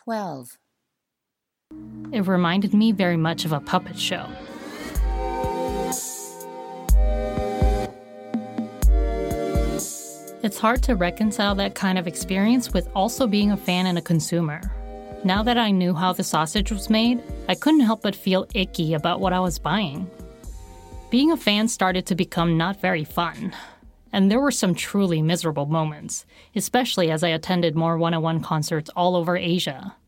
12. It reminded me very much of a puppet show. It's hard to reconcile that kind of experience with also being a fan and a consumer. Now that I knew how the sausage was made, I couldn't help but feel icky about what I was buying. Being a fan started to become not very fun. And there were some truly miserable moments, especially as I attended more one-on-one concerts all over Asia.